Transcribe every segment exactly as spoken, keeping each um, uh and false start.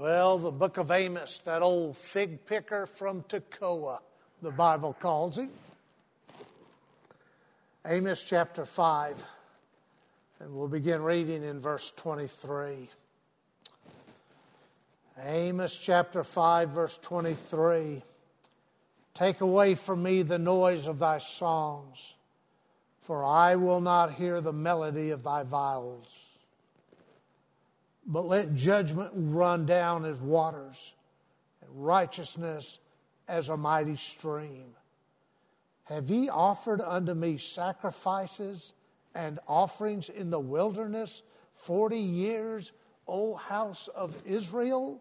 Well, the book of Amos, that old fig picker from Tekoa, the Bible calls him. Amos chapter five, and we'll begin reading in verse twenty-three. Amos chapter five, verse twenty-three. Take away from me the noise of thy songs, for I will not hear the melody of thy viols. But let judgment run down as waters, and righteousness as a mighty stream. Have ye offered unto me sacrifices and offerings in the wilderness forty years, O house of Israel?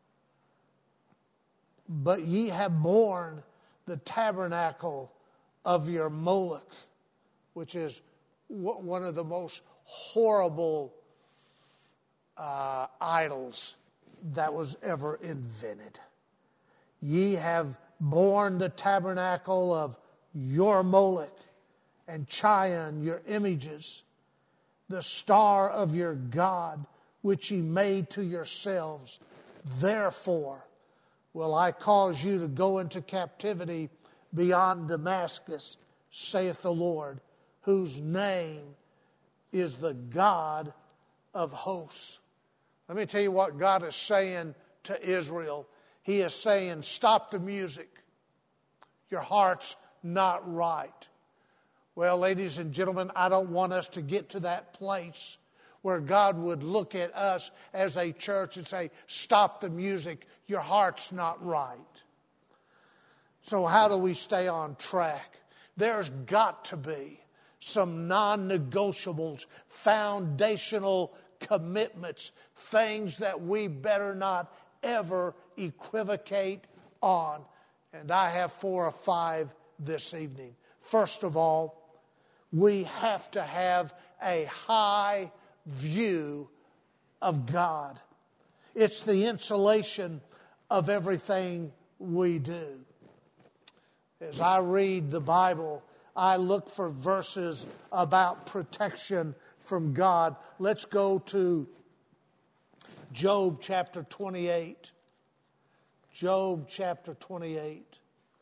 But ye have borne the tabernacle of your Moloch, which is one of the most horrible uh, idols that was ever invented. Ye have borne the tabernacle of your Moloch, and Chion your images, the star of your God, which ye made to yourselves. Therefore will I cause you to go into captivity beyond Damascus, saith the Lord, whose name is the God of hosts. Let me tell you what God is saying to Israel. He is saying, stop the music. Your heart's not right. Well, ladies and gentlemen, I don't want us to get to that place where God would look at us as a church and say, stop the music. Your heart's not right. So how do we stay on track? There's got to be some non-negotiables, foundational commitments, things that we better not ever equivocate on. And I have four or five this evening. First of all, we have to have a high view of God. It's the insulation of everything we do. As I read the Bible, I look for verses about protection from God. Let's go to Job chapter twenty-eight. Job chapter twenty-eight.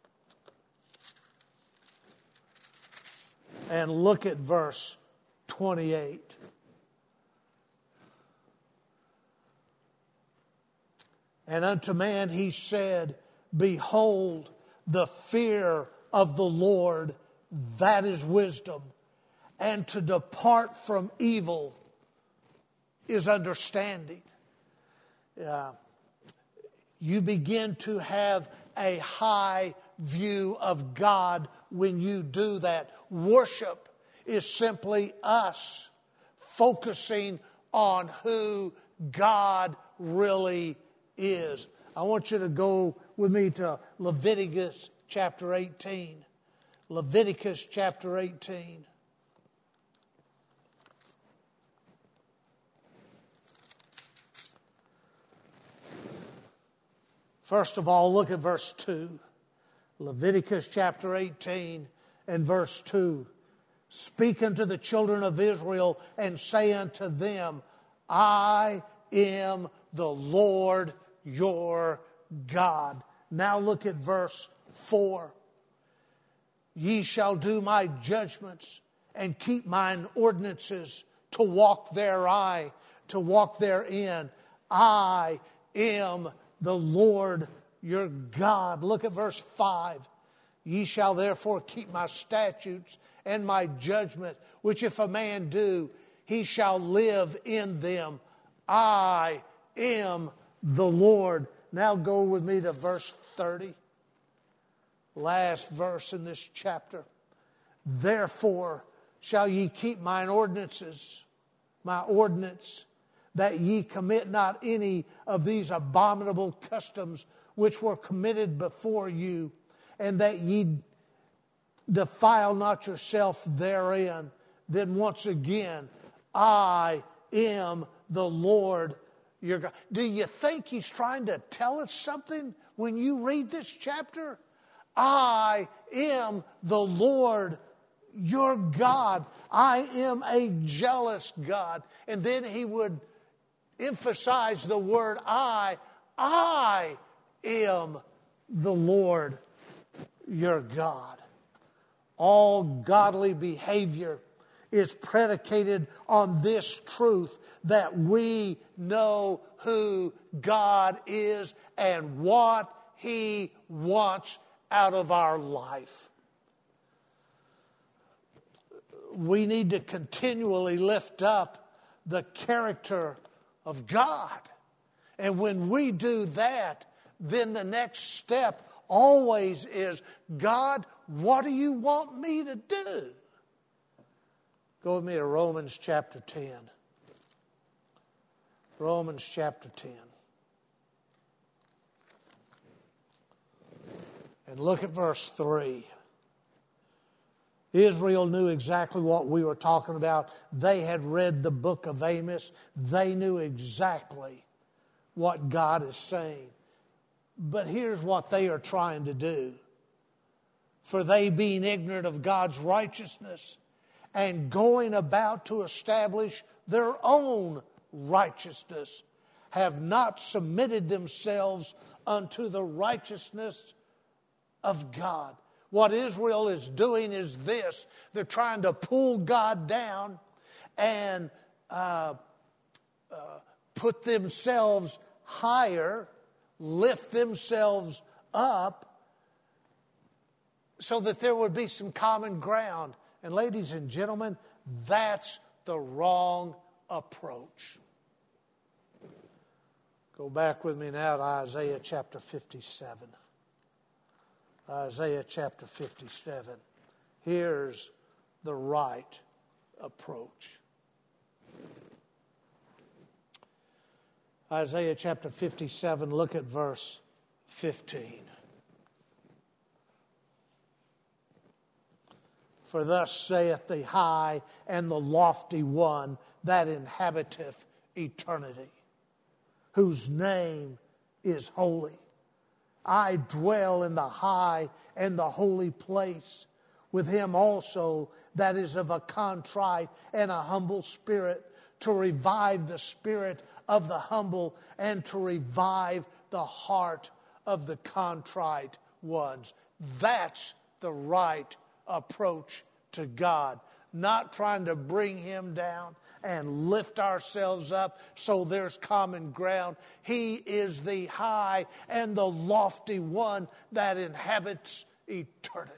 And look at verse twenty-eight. And unto man he said, behold, the fear of the Lord, that is wisdom, and to depart from evil is understanding. Uh, you begin to have a high view of God when you do that. Worship is simply us focusing on who God really is. I want you to go with me to Leviticus chapter eighteen. Leviticus chapter eighteen. First of all, look at verse two. Leviticus chapter eighteen and verse two. Speak unto the children of Israel and say unto them, I am the Lord your God. Now look at verse four. Ye shall do my judgments and keep mine ordinances to walk therein, to walk therein. I am the Lord your God. Look at verse five. Ye shall therefore keep my statutes and my judgment, which if a man do, he shall live in them. I am the Lord. Now go with me to verse thirty. Last verse in this chapter. Therefore shall ye keep mine ordinances, my ordinance, that ye commit not any of these abominable customs which were committed before you, and that ye defile not yourself therein. Then once again, I am the Lord your God. Do you think he's trying to tell us something when you read this chapter? I am the Lord your God. I am a jealous God. And then he would emphasize the word I. I am the Lord your God. All godly behavior is predicated on this truth that we know who God is and what He wants out of our life. We need to continually lift up the character of God. And when we do that, then the next step always is, God, what do you want me to do? Go with me to Romans chapter ten. Romans chapter ten. And look at verse three. Israel knew exactly what we were talking about. They had read the book of Amos. They knew exactly what God is saying. But here's what they are trying to do. For they, being ignorant of God's righteousness and going about to establish their own righteousness, have not submitted themselves unto the righteousness of God. What Israel is doing is this. They're trying to pull God down and uh, uh, put themselves higher, lift themselves up so that there would be some common ground. And ladies and gentlemen, that's the wrong approach. Go back with me now to Isaiah chapter fifty-seven. Isaiah chapter fifty-seven. Here's the right approach. Isaiah chapter fifty-seven, look at verse fifteen. For thus saith the high and the lofty one that inhabiteth eternity, whose name is holy. I dwell in the high and the holy place, with him also that is of a contrite and a humble spirit, to revive the spirit of the humble and to revive the heart of the contrite ones. That's the right approach to God. Not trying to bring Him down and lift ourselves up so there's common ground. He is the high and the lofty one that inhabits eternity.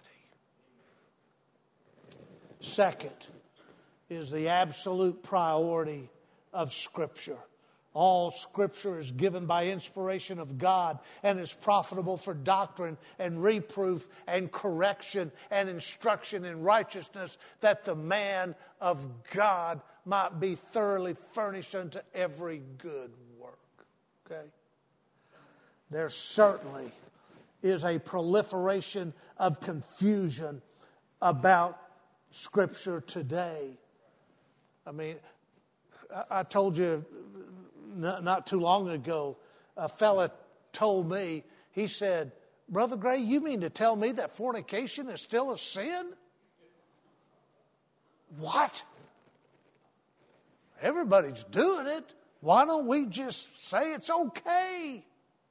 Second is the absolute priority of Scripture. All Scripture is given by inspiration of God and is profitable for doctrine and reproof and correction and instruction in righteousness, that the man of God might be thoroughly furnished unto every good work. Okay? There certainly is a proliferation of confusion about Scripture today. I mean, I told you not too long ago, a fella told me, he said, Brother Gray, you mean to tell me that fornication is still a sin? What? Everybody's doing it. Why don't we just say it's okay?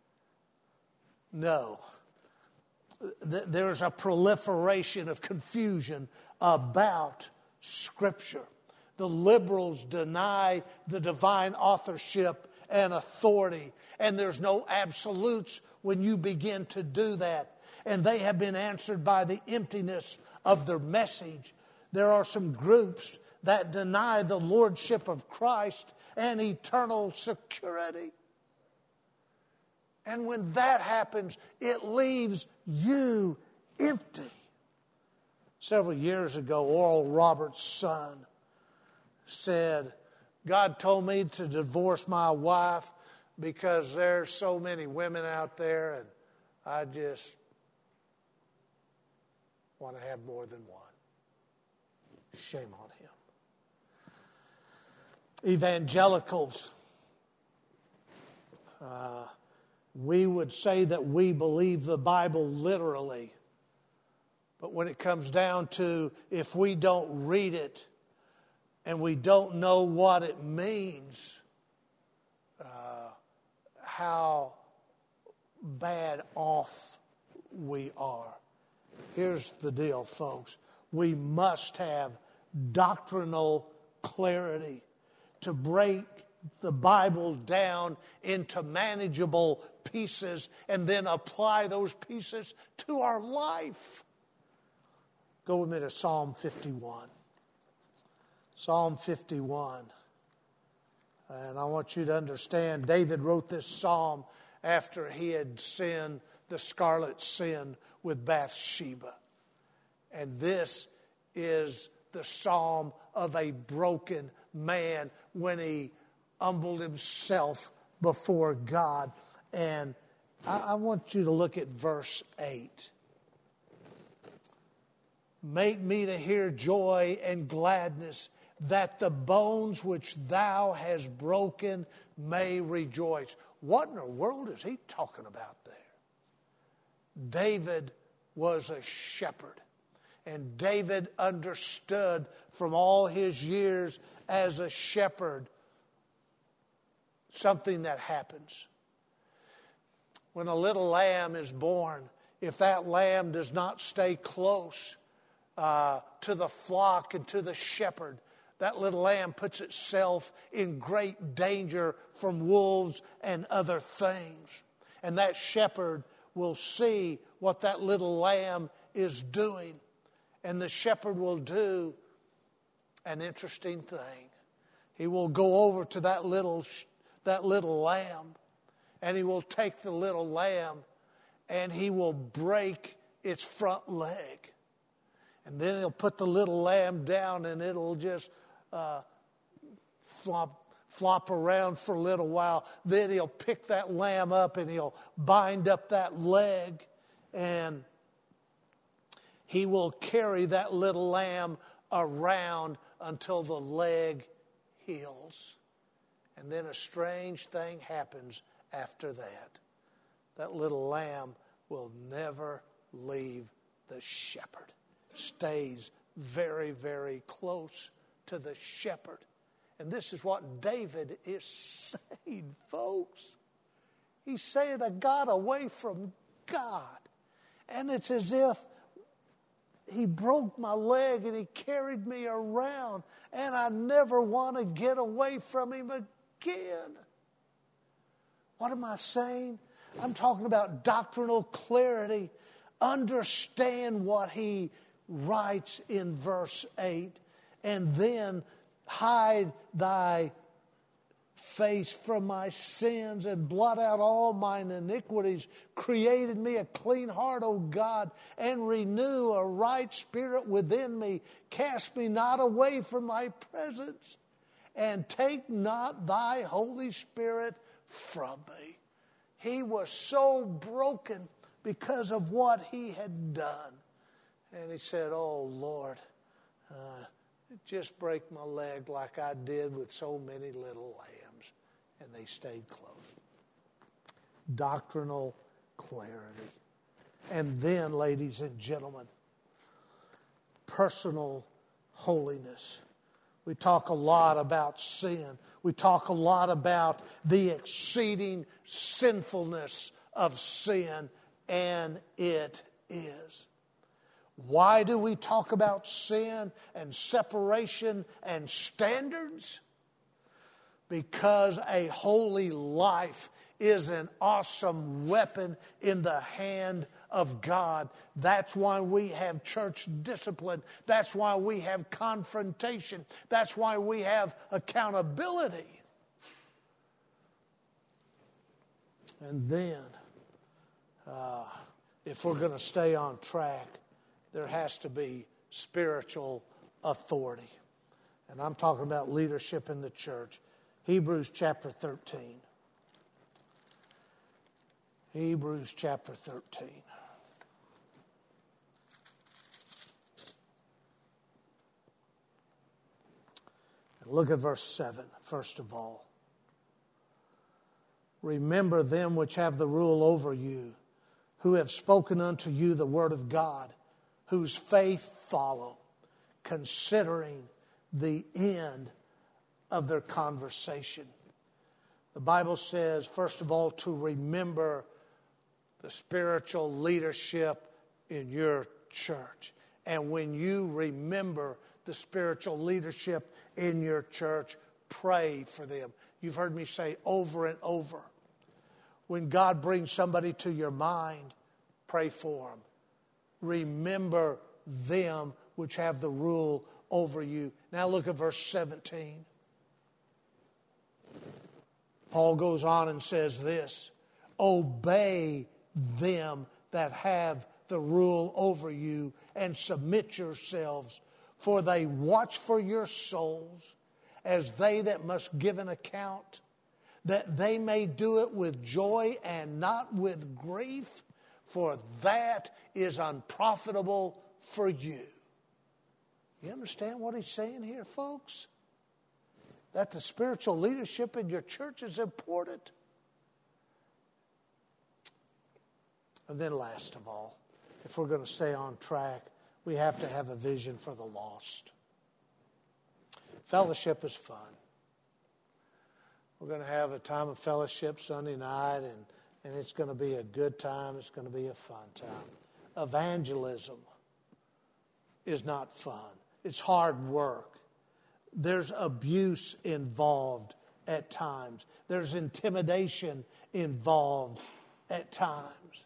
No. There's a proliferation of confusion about Scripture. The liberals deny the divine authorship and authority, and there's no absolutes when you begin to do that. And they have been answered by the emptiness of their message. There are some groups that deny the lordship of Christ and eternal security. And when that happens, it leaves you empty. Several years ago, Oral Roberts' son said, God told me to divorce my wife because there's so many women out there and I just want to have more than one. Shame on him. Evangelicals, uh, we would say that we believe the Bible literally. But when it comes down to, if we don't read it and we don't know what it means, uh, how bad off we are. Here's the deal, folks. We must have doctrinal clarity to break the Bible down into manageable pieces and then apply those pieces to our life. Go with me to Psalm fifty-one. Psalm fifty-one. And I want you to understand, David wrote this psalm after he had sinned the scarlet sin with Bathsheba. And this is the psalm of a broken man when he humbled himself before God. And I, I want you to look at verse eight. Make me to hear joy and gladness, that the bones which thou hast broken may rejoice. What in the world is he talking about there? David was a shepherd. And David understood from all his years as a shepherd something that happens. When a little lamb is born, if that lamb does not stay close uh, to the flock and to the shepherd, that little lamb puts itself in great danger from wolves and other things. And that shepherd will see what that little lamb is doing. And the shepherd will do an interesting thing. He will go over to that little, that little lamb, and he will take the little lamb and he will break its front leg. And then he'll put the little lamb down and it'll just uh, flop, flop around for a little while. Then he'll pick that lamb up and he'll bind up that leg, and he will carry that little lamb around until the leg heals. And then a strange thing happens after that. That little lamb will never leave the shepherd. Stays very, very close to the shepherd. And this is what David is saying, folks. He's saying, I got away from God. And it's as if he broke my leg and he carried me around, and I never want to get away from him again. What am I saying? I'm talking about doctrinal clarity. Understand what he writes in verse eight, and then hide thy face from my sins and blot out all mine iniquities. Created me a clean heart, O God, and renew a right spirit within me. Cast me not away from thy presence, and take not thy Holy Spirit from me. He was so broken because of what he had done. And he said, oh, Lord, uh, just break my leg like I did with so many little lambs. And they stayed close. Doctrinal clarity. And then, ladies and gentlemen, personal holiness. We talk a lot about sin. We talk a lot about the exceeding sinfulness of sin, and it is. Why do we talk about sin and separation and standards? Because a holy life is an awesome weapon in the hand of God. That's why we have church discipline. That's why we have confrontation. That's why we have accountability. And then, uh, if we're going to stay on track, there has to be spiritual authority. And I'm talking about leadership in the church. Hebrews chapter thirteen. Hebrews chapter thirteen. And look at verse seven, first of all. Remember them which have the rule over you, who have spoken unto you the word of God, whose faith follow, considering the end of their conversation. The Bible says, first of all, to remember the spiritual leadership in your church. And when you remember the spiritual leadership in your church, pray for them. You've heard me say over and over, when God brings somebody to your mind, pray for them. Remember them which have the rule over you. Now look at verse seventeen. Paul goes on and says this, obey them that have the rule over you and submit yourselves, for they watch for your souls as they that must give an account, that they may do it with joy and not with grief, for that is unprofitable for you. You understand what he's saying here, folks? That the spiritual leadership in your church is important. And then last of all, if we're going to stay on track, we have to have a vision for the lost. Fellowship is fun. We're going to have a time of fellowship Sunday night, and, and it's going to be a good time. It's going to be a fun time. Evangelism is not fun. It's hard work. There's abuse involved at times. There's intimidation involved at times.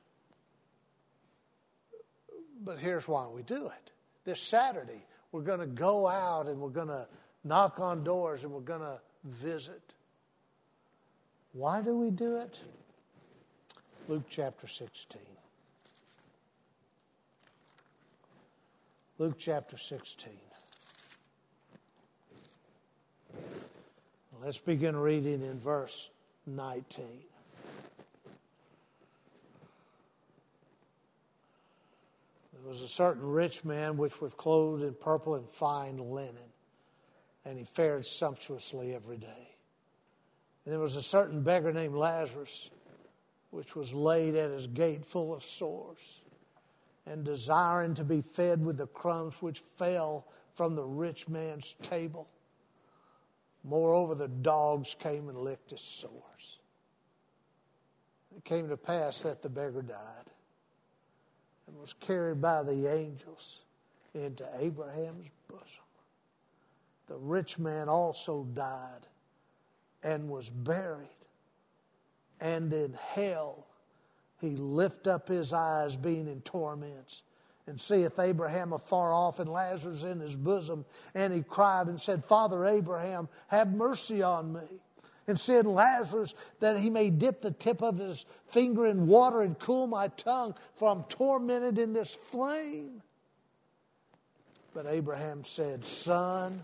But here's why we do it. This Saturday, we're going to go out and we're going to knock on doors and we're going to visit. Why do we do it? Luke chapter sixteen. Luke chapter sixteen. Let's begin reading in verse nineteen. There was a certain rich man which was clothed in purple and fine linen, and he fared sumptuously every day. And there was a certain beggar named Lazarus, which was laid at his gate full of sores, and desiring to be fed with the crumbs which fell from the rich man's table. Moreover, the dogs came and licked his sores. It came to pass that the beggar died and was carried by the angels into Abraham's bosom. The rich man also died and was buried. And in hell he lift up his eyes, being in torments, and seeth Abraham afar off and Lazarus in his bosom. And he cried and said, Father Abraham, have mercy on me, and send Lazarus that he may dip the tip of his finger in water and cool my tongue, for I'm tormented in this flame. But Abraham said, Son,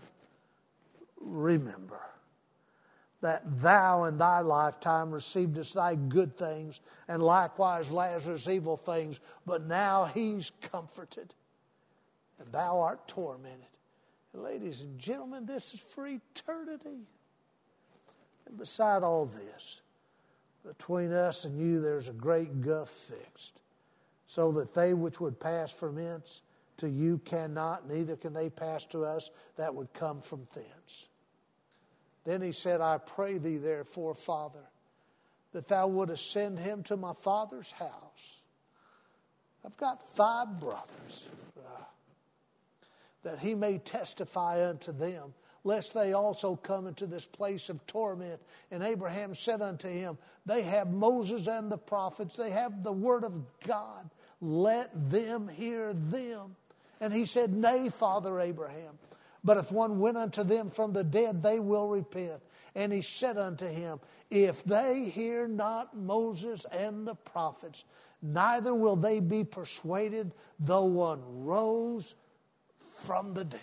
remember that thou in thy lifetime receivedest thy good things, and likewise Lazarus evil things, but now he's comforted, and thou art tormented. And ladies and gentlemen, this is for eternity. And beside all this, between us and you there's a great gulf fixed, so that they which would pass from hence to you cannot, neither can they pass to us that would come from thence. Then he said, I pray thee therefore, Father, that thou wouldest send him to my father's house. I've got five brothers, uh, that he may testify unto them, lest they also come into this place of torment. And Abraham said unto him, they have Moses and the prophets, they have the word of God, let them hear them. And he said, Nay, Father Abraham, but if one went unto them from the dead, they will repent. And he said unto him, if they hear not Moses and the prophets, neither will they be persuaded, though one rose from the dead.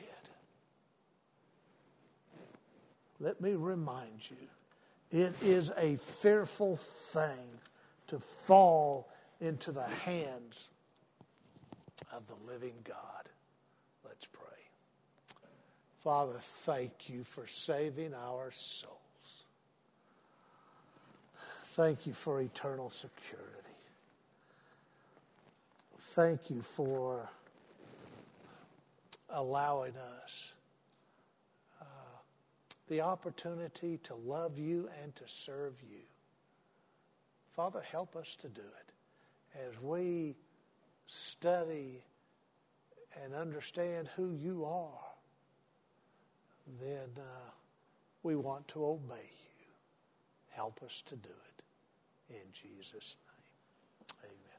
Let me remind you, it is a fearful thing to fall into the hands of the living God. Let's pray. Father, thank you for saving our souls. Thank you for eternal security. Thank you for allowing us uh, the opportunity to love you and to serve you. Father, help us to do it. as we study and understand who you are, then uh, we want to obey you. Help us to do it. In Jesus' name, amen.